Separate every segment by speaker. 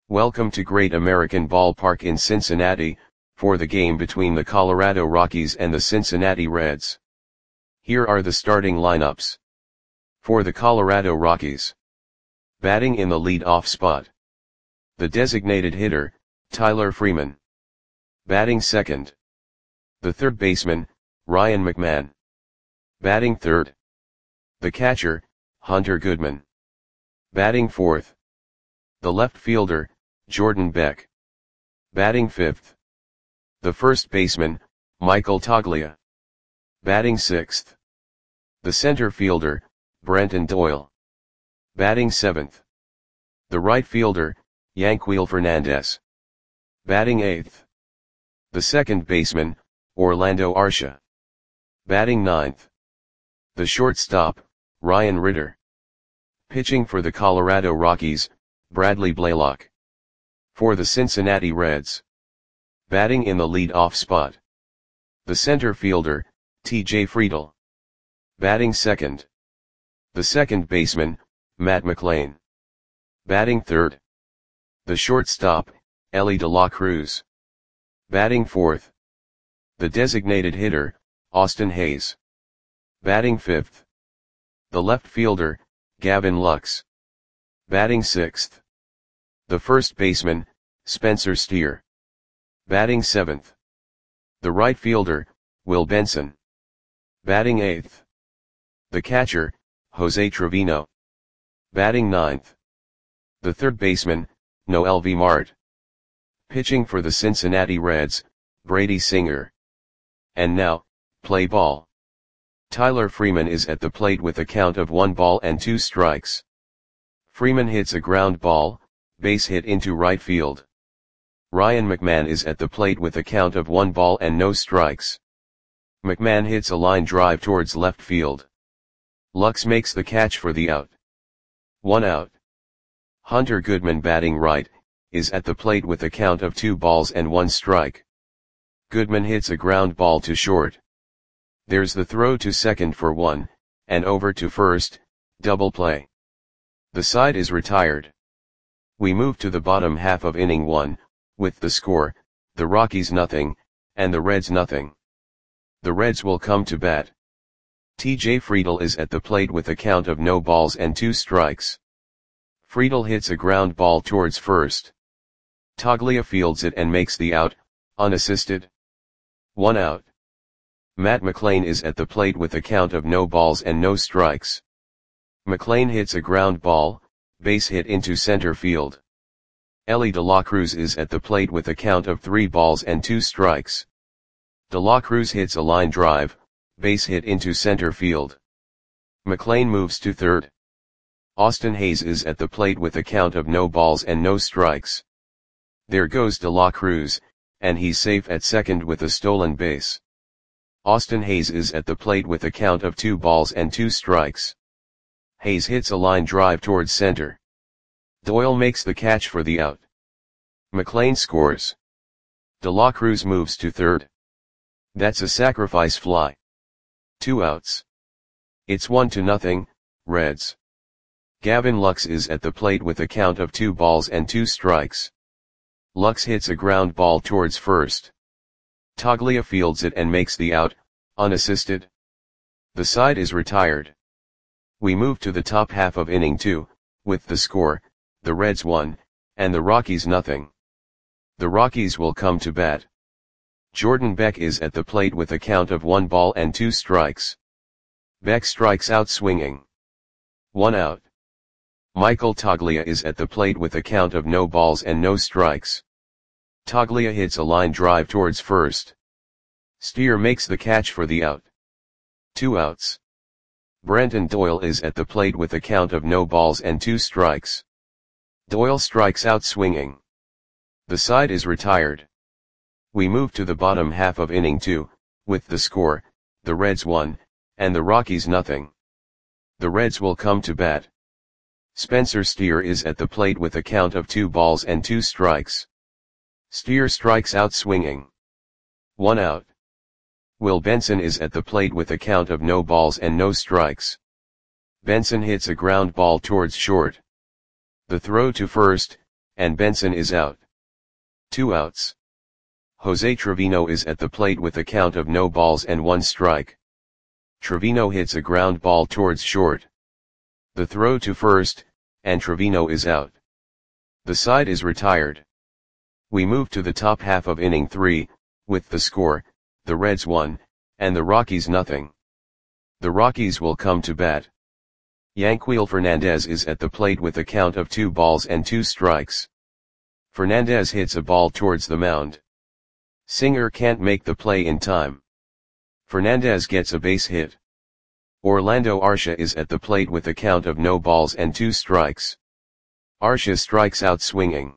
Speaker 1: Welcome to Great American Ballpark in Cincinnati, for the game between the Colorado Rockies and the Cincinnati Reds. Here are the starting lineups. For the Colorado Rockies. Batting in the lead-off spot. The designated hitter, Tyler Freeman. Batting second. The third baseman, Ryan McMahon. Batting third. The catcher, Hunter Goodman. Batting fourth. The left fielder, Jordan Beck. Batting fifth. The first baseman, Michael Toglia. Batting sixth. The center fielder, Brenton Doyle. Batting seventh. The right fielder, Yanquiel Fernandez. Batting eighth. The second baseman, Orlando Arcia. Batting ninth. The shortstop, Ryan Ritter. Pitching for the Colorado Rockies, Bradley Blaylock. For the Cincinnati Reds. Batting in the lead-off spot. The center fielder, T.J. Friedl. Batting second. The second baseman, Matt McLain. Batting third. The shortstop, Elly De La Cruz. Batting fourth. The designated hitter, Austin Hays. Batting fifth. The left fielder, Gavin Lux. Batting sixth. The first baseman, Spencer Steer. Batting seventh. The right fielder, Will Benson. Batting eighth. The catcher, Jose Trevino. Batting ninth. The third baseman, Noel V. Mart. Pitching for the Cincinnati Reds, Brady Singer. And now, play ball. Tyler Freeman is at the plate with a count of 1-2. Freeman hits a ground ball, base hit into right field. Ryan McMahon is at the plate with a count of 1-0. McMahon hits a line drive towards left field. Lux makes the catch for the out. 1 out. Hunter Goodman, batting right, is at the plate with a count of 2-1. Goodman hits a ground ball to short. There's the throw to second for 1, and over to first, double play. The side is retired. We move to the bottom half of inning 1, with the score, the Rockies nothing, and the Reds nothing. The Reds will come to bat. T.J. Friedl is at the plate with a count of 0-2. Friedl hits a ground ball towards first. Toglia fields it and makes the out, unassisted. 1 out. Matt McLain is at the plate with a count of 0-0. McLain hits a ground ball, base hit into center field. Elly De La Cruz is at the plate with a count of 3-2. De La Cruz hits a line drive, base hit into center field. McLain moves to third. Austin Hays is at the plate with a count of 0-0. There goes De La Cruz, and he's safe at second with a stolen base. Austin Hays is at the plate with a count of 2-2. Hays hits a line drive towards center. Doyle makes the catch for the out. McLain scores. De La Cruz moves to third. That's a sacrifice fly. 2 outs. It's 1-0, Reds. Gavin Lux is at the plate with a count of 2-2. Lux hits a ground ball towards first. Toglia fields it and makes the out, unassisted. The side is retired. We move to the top half of inning 2, with the score, the Reds 1, and the Rockies nothing. The Rockies will come to bat. Jordan Beck is at the plate with a count of 1-2. Beck strikes out swinging. 1 out. Michael Toglia is at the plate with a count of 0-0. Toglia hits a line drive towards first. Steer makes the catch for the out. 2 outs. Brenton Doyle is at the plate with a count of 0-2. Doyle strikes out swinging. The side is retired. We move to the bottom half of inning 2, with the score, the Reds 1, and the Rockies nothing. The Reds will come to bat. Spencer Steer is at the plate with a count of 2-2. Steer strikes out swinging. 1 out. Will Benson is at the plate with a count of 0-0. Benson hits a ground ball towards short. The throw to first, and Benson is out. 2 outs. Jose Trevino is at the plate with a count of no balls and 1 strike. Trevino hits a ground ball towards short. The throw to first, and Trevino is out. The side is retired. We move to the top half of inning 3, with the score, the Reds 1, and the Rockies nothing. The Rockies will come to bat. Yanquiel Fernandez is at the plate with a count of 2 balls and 2 strikes. Fernandez hits a ball towards the mound. Singer can't make the play in time. Fernandez gets a base hit. Orlando Arcia is at the plate with a count of no balls and 2 strikes. Arcia strikes out swinging.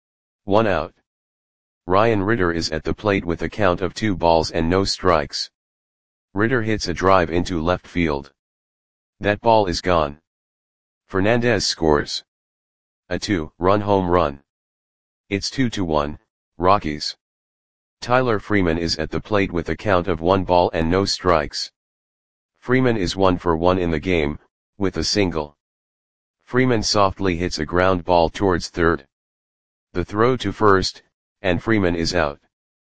Speaker 1: 1 out. Ryan Ritter is at the plate with a count of 2 balls and no strikes. Ritter hits a drive into left field. That ball is gone. Fernandez scores a 2-run home run. It's 2-1, Rockies. Tyler Freeman is at the plate with a count of 1 ball and no strikes. Freeman is 1 for 1 in the game, with a single. Freeman softly hits a ground ball towards third. The throw to first, and Freeman is out.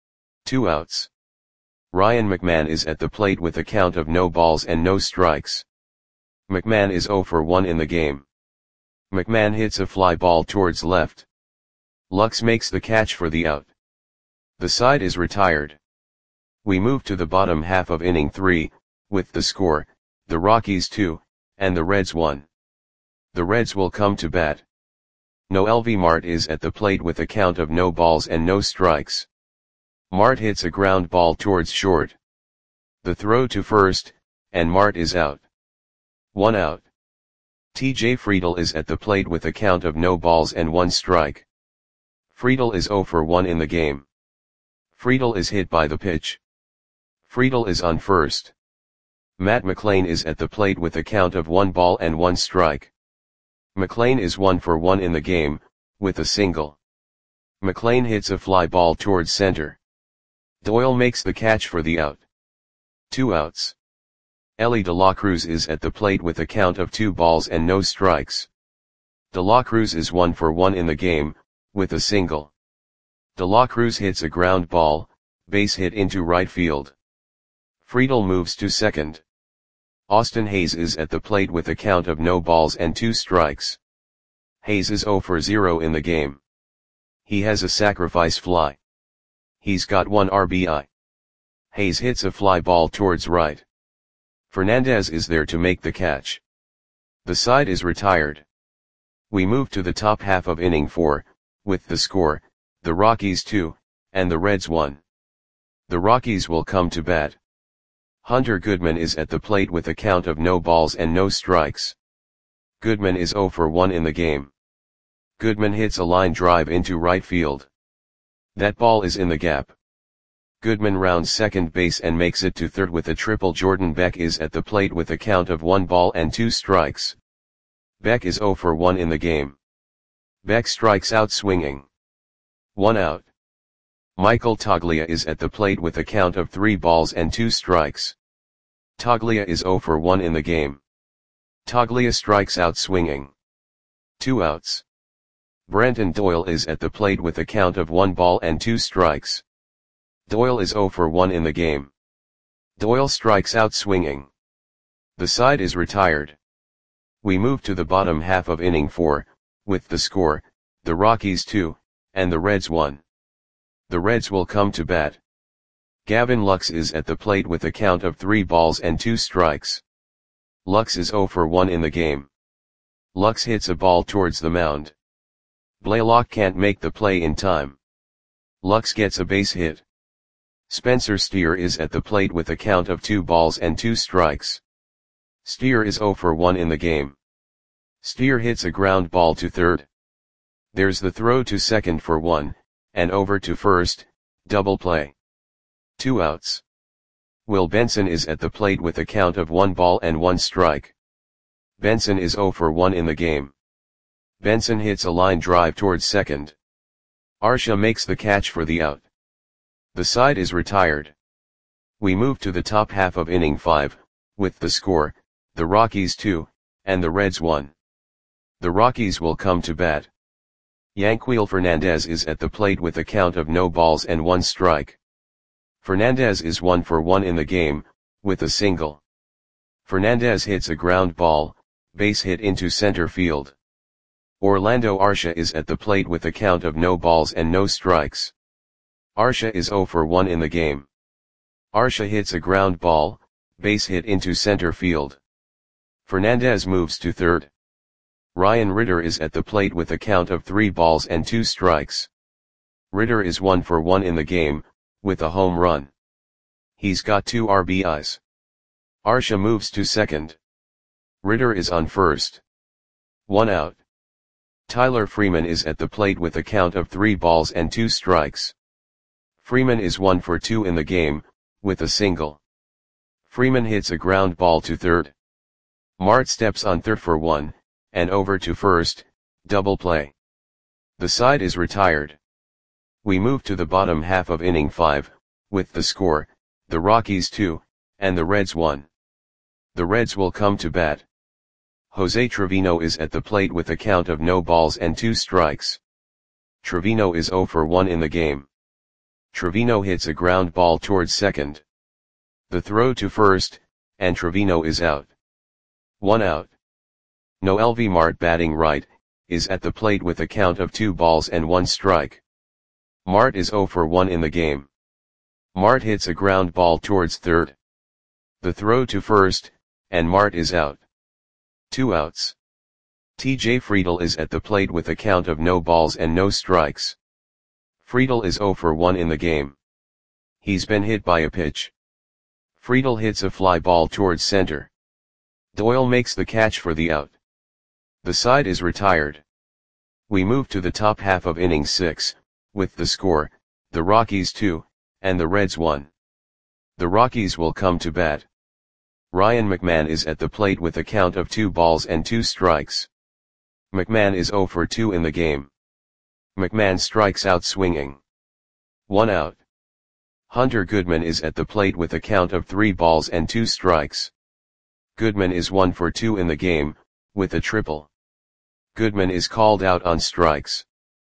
Speaker 1: 2 outs. Ryan McMahon is at the plate with a count of no balls and no strikes. McMahon is 0 for 1 in the game. McMahon hits a fly ball towards left. Lux makes the catch for the out. The side is retired. We move to the bottom half of inning 3, with the score, the Rockies 2, and the Reds 1. The Reds will come to bat. Noelvi Marte is at the plate with a count of no balls and no strikes. Marte hits a ground ball towards short. The throw to first, and Marte is out. 1 out. TJ Friedl is at the plate with a count of no balls and 1 strike. Friedl is 0 for 1 in the game. Friedl is hit by the pitch. Friedl is on first. Matt McLain is at the plate with a count of 1 ball and 1 strike. McLain is 1 for 1 in the game, with a single. McLain hits a fly ball towards center. Doyle makes the catch for the out. 2 outs. Elly De La Cruz is at the plate with a count of 2 balls and no strikes. De La Cruz is 1 for 1 in the game, with a single. De La Cruz hits a ground ball, base hit into right field. Friedl moves to second. Austin Hayes is at the plate with a count of no balls and 2 strikes. Hayes is 0 for 0 in the game. He has a sacrifice fly. He's got 1 RBI. Hayes hits a fly ball towards right. Fernandez is there to make the catch. The side is retired. We move to the top half of inning 4, with the score, the Rockies 2, and the Reds 1. The Rockies will come to bat. Hunter Goodman is at the plate with a count of no balls and no strikes. Goodman is 0 for 1 in the game. Goodman hits a line drive into right field. That ball is in the gap. Goodman rounds second base and makes it to third with a triple. Jordan Beck is at the plate with a count of 1 ball and 2 strikes. Beck is 0 for 1 in the game. Beck strikes out swinging. 1 out. Michael Toglia is at the plate with a count of 3 balls and 2 strikes. Toglia is 0 for 1 in the game. Toglia strikes out swinging. 2 outs. Brenton Doyle is at the plate with a count of 1 ball and 2 strikes. Doyle is 0 for 1 in the game. Doyle strikes out swinging. The side is retired. We move to the bottom half of inning 4, with the score, the Rockies 2, and the Reds 1. The Reds will come to bat. Gavin Lux is at the plate with a count of 3 balls and 2 strikes. Lux is 0 for 1 in the game. Lux hits a ball towards the mound. Blaylock can't make the play in time. Lux gets a base hit. Spencer Steer is at the plate with a count of 2 balls and 2 strikes. Steer is 0 for 1 in the game. Steer hits a ground ball to third. There's the throw to second for 1, and over to first, double play. 2 outs. Will Benson is at the plate with a count of 1 ball and 1 strike. Benson is 0 for 1 in the game. Benson hits a line drive towards second. Arcia makes the catch for the out. The side is retired. We move to the top half of inning 5, with the score, the Rockies 2, and the Reds 1. The Rockies will come to bat. Yanquiel Fernandez is at the plate with a count of no balls and 1 strike. Fernandez is 1 for 1 in the game, with a single. Fernandez hits a ground ball, base hit into center field. Orlando Arcia is at the plate with a count of no balls and no strikes. Arcia is 0 for 1 in the game. Arcia hits a ground ball, base hit into center field. Fernandez moves to third. Ryan Ritter is at the plate with a count of 3 balls and 2 strikes. Ritter is 1 for 1 in the game, with a home run. He's got 2 RBIs. Arcia moves to second. Ritter is on first. 1 out. Tyler Freeman is at the plate with a count of 3 balls and 2 strikes. Freeman is 1 for 2 in the game, with a single. Freeman hits a ground ball to third. Mart steps on third for 1, and over to first, double play. The side is retired. We move to the bottom half of inning 5, with the score, the Rockies 2, and the Reds 1. The Reds will come to bat. Jose Trevino is at the plate with a count of no balls and 2 strikes. Trevino is 0 for 1 in the game. Trevino hits a ground ball towards second. The throw to first, and Trevino is out. 1 out. Noelvi Marte, batting right, is at the plate with a count of 2 balls and 1 strike. Marte is 0 for 1 in the game. Marte hits a ground ball towards third. The throw to first, and Marte is out. 2 outs. TJ Friedl is at the plate with a count of no balls and no strikes. Friedl is 0 for 1 in the game. He's been hit by a pitch. Friedl hits a fly ball towards center. Doyle makes the catch for the out. The side is retired. We move to the top half of inning 6, with the score, the Rockies 2, and the Reds 1. The Rockies will come to bat. Ryan McMahon is at the plate with a count of 2 balls and 2 strikes. McMahon is 0 for 2 in the game. McMahon strikes out swinging. 1 out. Hunter Goodman is at the plate with a count of 3 balls and 2 strikes. Goodman is 1 for 2 in the game, with a triple. Goodman is called out on strikes.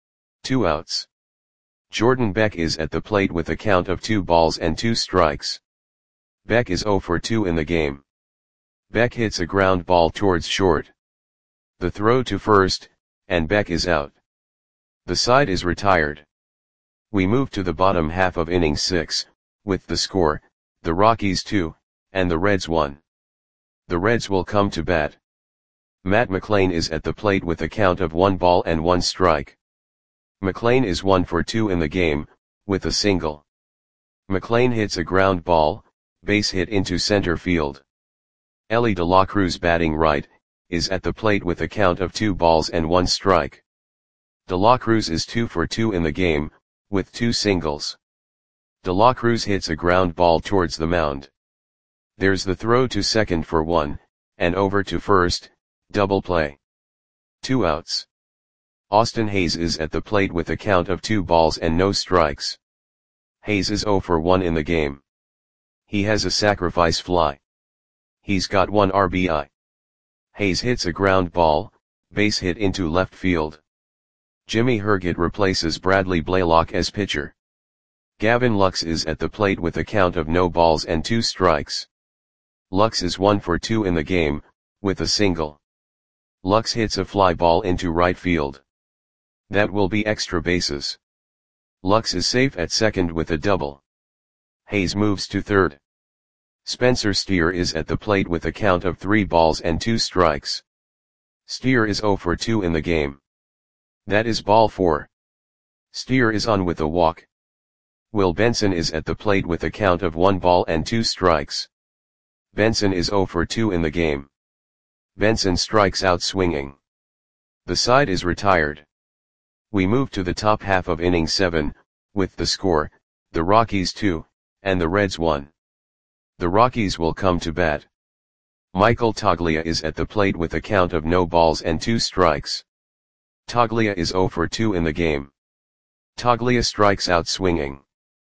Speaker 1: 2 outs. Jordan Beck is at the plate with a count of 2 balls and 2 strikes. Beck is 0 for 2 in the game. Beck hits a ground ball towards short. The throw to first, and Beck is out. The side is retired. We move to the bottom half of inning 6, with the score, the Rockies 2, and the Reds 1. The Reds will come to bat. Matt McLain is at the plate with a count of 1 ball and 1 strike. McLain is 1 for 2 in the game, with a single. McLain hits a ground ball, base hit into center field. Elly De La Cruz, batting right, is at the plate with a count of 2 balls and 1 strike. De La Cruz is 2 for 2 in the game, with 2 singles. De La Cruz hits a ground ball towards the mound. There's the throw to second for 1, and over to first, double play. 2 outs. Austin Hayes is at the plate with a count of 2 balls and no strikes. Hayes is 0 for 1 in the game. He has a sacrifice fly. He's got 1 RBI. Hayes hits a ground ball, base hit into left field. Jimmy Herget replaces Bradley Blaylock as pitcher. Gavin Lux is at the plate with a count of no balls and 2 strikes. Lux is 1 for 2 in the game, with a single. Lux hits a fly ball into right field. That will be extra bases. Lux is safe at second with a double. Hayes moves to third. Spencer Steer is at the plate with a count of 3 balls and 2 strikes. Steer is 0 for 2 in the game. That is ball 4. Steer is on with a walk. Will Benson is at the plate with a count of 1 ball and 2 strikes. Benson is 0 for 2 in the game. Benson strikes out swinging. The side is retired. We move to the top half of inning 7, with the score, the Rockies 2, and the Reds 1. The Rockies will come to bat. Michael Toglia is at the plate with a count of no balls and 2 strikes. Toglia is 0 for 2 in the game. Toglia strikes out swinging.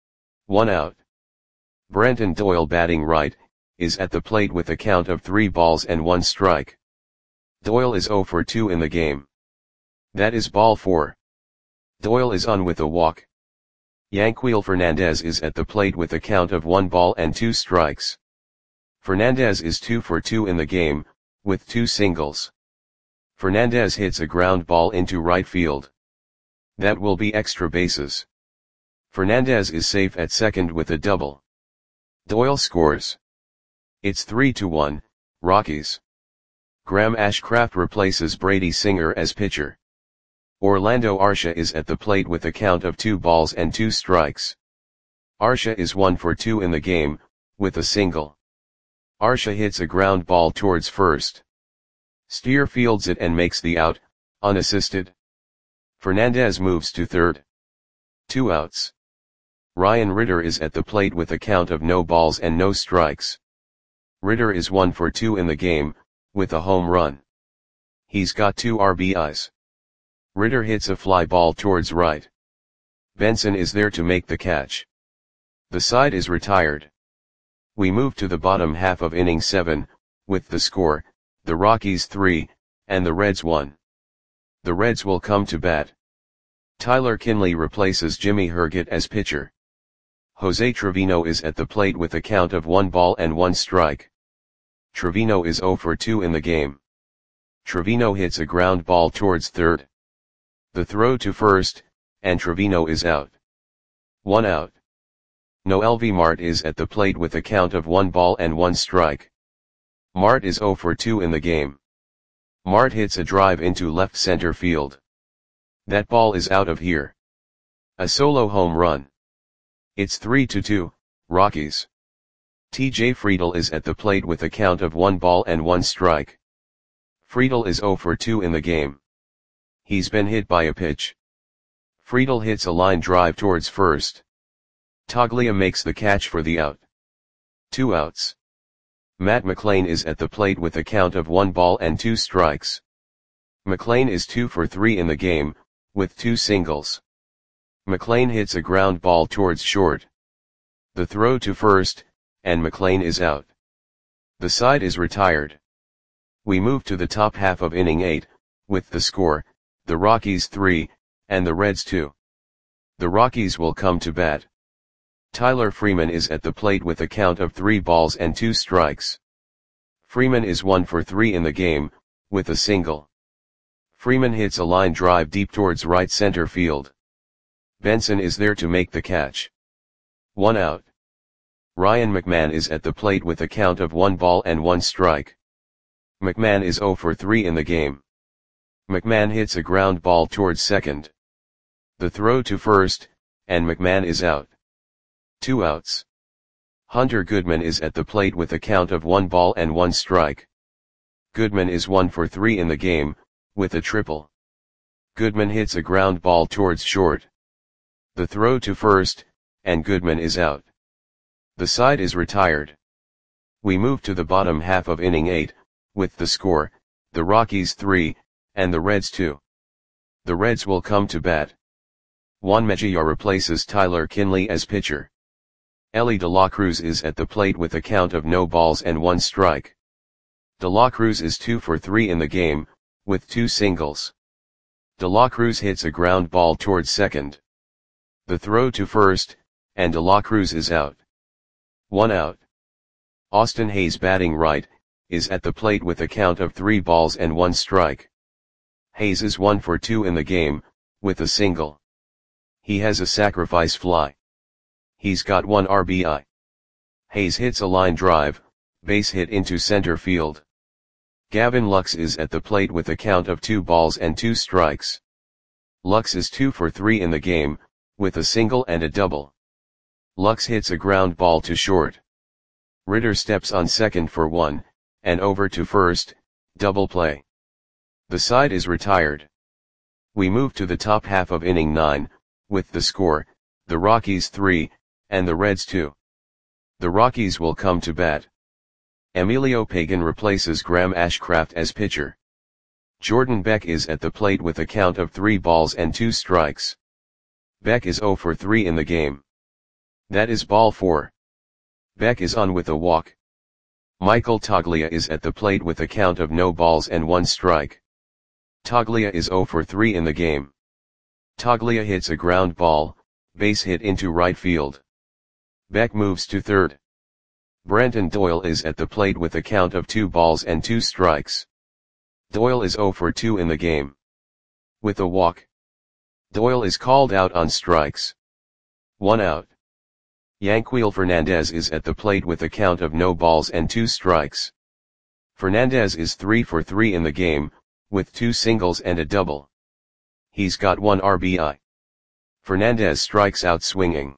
Speaker 1: 1 out. Brenton Doyle, batting right, is at the plate with a count of 3 balls and 1 strike. Doyle is 0 for 2 in the game. That is ball 4. Doyle is on with a walk. Yanquiel Fernandez is at the plate with a count of 1 ball and 2 strikes. Fernandez is 2 for 2 in the game, with 2 singles. Fernandez hits a ground ball into right field. That will be extra bases. Fernandez is safe at second with a double. Doyle scores. It's 3-1, Rockies. Graham Ashcraft replaces Brady Singer as pitcher. Orlando Arcia is at the plate with a count of 2 balls and 2 strikes. Arcia is 1 for 2 in the game, with a single. Arcia hits a ground ball towards first. Steer fields it and makes the out, unassisted. Fernandez moves to third. 2 outs. Ryan Ritter is at the plate with a count of no balls and no strikes. Ritter is 1 for 2 in the game, with a home run. He's got 2 RBIs. Ritter hits a fly ball towards right. Benson is there to make the catch. The side is retired. We move to the bottom half of inning 7, with the score, the Rockies 3, and the Reds 1. The Reds will come to bat. Tyler Kinley replaces Jimmy Herget as pitcher. Jose Trevino is at the plate with a count of 1 ball and 1 strike. Trevino is 0 for 2 in the game. Trevino hits a ground ball towards third. The throw to first, and Trevino is out. 1 out. Noelvi Marte is at the plate with a count of 1 ball and 1 strike. Marte is 0 for 2 in the game. Marte hits a drive into left center field. That ball is out of here. A solo home run. It's 3-2, Rockies. TJ Friedl is at the plate with a count of 1 ball and 1 strike. Friedl is 0 for 2 in the game. He's been hit by a pitch. Friedl hits a line drive towards first. Toglia makes the catch for the out. 2 outs. Matt McLain is at the plate with a count of 1 ball and 2 strikes. McLain is 2 for 3 in the game, with 2 singles. McLain hits a ground ball towards short. The throw to first, and McLain is out. The side is retired. We move to the top half of inning 8, with the score, the Rockies 3, and the Reds 2. The Rockies will come to bat. Tyler Freeman is at the plate with a count of 3 balls and 2 strikes. Freeman is 1 for 3 in the game, with a single. Freeman hits a line drive deep towards right center field. Benson is there to make the catch. 1 out. Ryan McMahon is at the plate with a count of 1 ball and 1 strike. McMahon is 0 for 3 in the game. McMahon hits a ground ball towards second. The throw to first, and McMahon is out. 2 outs. Hunter Goodman is at the plate with a count of 1 ball and 1 strike. Goodman is 1 for 3 in the game, with a triple. Goodman hits a ground ball towards short. The throw to first, and Goodman is out. The side is retired. We move to the bottom half of inning 8, with the score, the Rockies 3, and the Reds 2. The Reds will come to bat. Juan Mejia replaces Tyler Kinley as pitcher. Elly De La Cruz is at the plate with a count of no balls and 1 strike. De La Cruz is 2 for 3 in the game, with 2 singles. De La Cruz hits a ground ball towards second. The throw to first, and De La Cruz is out. 1 out. Austin Hayes, batting right, is at the plate with a count of 3 balls and 1 strike. Hayes is 1 for 2 in the game, with a single. He has a sacrifice fly. He's got 1 RBI. Hayes hits a line drive, base hit into center field. Gavin Lux is at the plate with a count of 2 balls and 2 strikes. Lux is 2 for 3 in the game, with a single and a double. Lux hits a ground ball to short. Ritter steps on second for 1, and over to first, double play. The side is retired. We move to the top half of inning 9, with the score, the Rockies 3, and the Reds 2. The Rockies will come to bat. Emilio Pagan replaces Graham Ashcraft as pitcher. Jordan Beck is at the plate with a count of 3 balls and 2 strikes. Beck is 0 for 3 in the game. That is ball 4. Beck is on with a walk. Michael Toglia is at the plate with a count of no balls and 1 strike. Toglia is 0 for 3 in the game. Toglia hits a ground ball, base hit into right field. Beck moves to third. Brenton Doyle is at the plate with a count of 2 balls and 2 strikes. Doyle is 0 for 2 in the game. With a walk, Doyle is called out on strikes. 1 out. Yanquiel Fernandez is at the plate with a count of no balls and 2 strikes. Fernandez is 3 for 3 in the game, with 2 singles and a double. He's got 1 RBI. Fernandez strikes out swinging.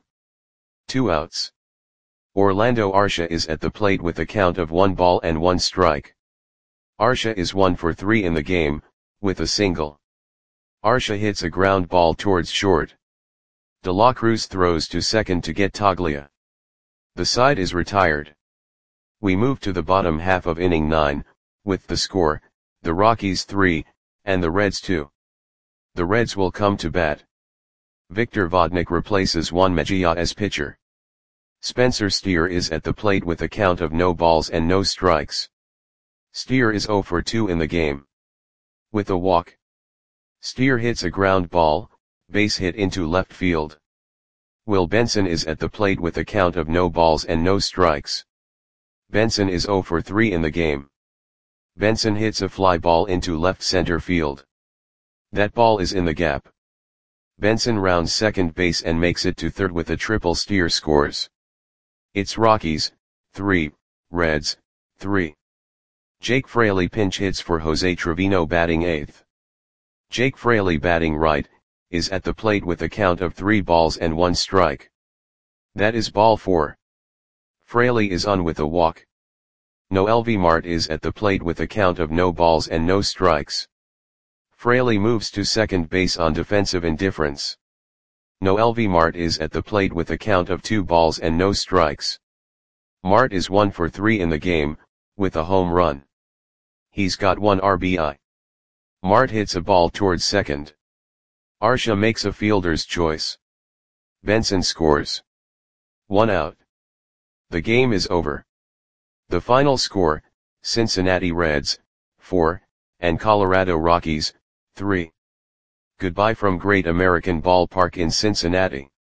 Speaker 1: 2 outs. Orlando Arcia is at the plate with a count of 1 ball and 1 strike. Arcia is 1 for 3 in the game, with a single. Arcia hits a ground ball towards short. De La Cruz throws to second to get Toglia. The side is retired. We move to the bottom half of inning 9, with the score, the Rockies 3, and the Reds 2. The Reds will come to bat. Victor Vodnik replaces Juan Mejia as pitcher. Spencer Steer is at the plate with a count of no balls and no strikes. Steer is 0 for 2 in the game. With a walk, Steer hits a ground ball, base hit into left field. Will Benson is at the plate with a count of no balls and no strikes. Benson is 0 for 3 in the game. Benson hits a fly ball into left center field. That ball is in the gap. Benson rounds second base and makes it to third with a triple. Steer scores. It's Rockies 3, Reds 3. Jake Fraley pinch hits for Jose Trevino batting 8th. Jake Fraley batting right, is at the plate with a count of 3 balls and 1 strike. That is ball 4. Fraley is on with a walk. Noel V. Mart is at the plate with a count of no balls and no strikes. Fraley moves to second base on defensive indifference. Noel V. Mart is at the plate with a count of 2 balls and no strikes. Mart is 1 for 3 in the game, with a home run. He's got 1 RBI. Mart hits a ball towards second. Arcia makes a fielder's choice. Benson scores. 1 out. The game is over. The final score, Cincinnati Reds 4, and Colorado Rockies 3. Goodbye from Great American Ballpark in Cincinnati.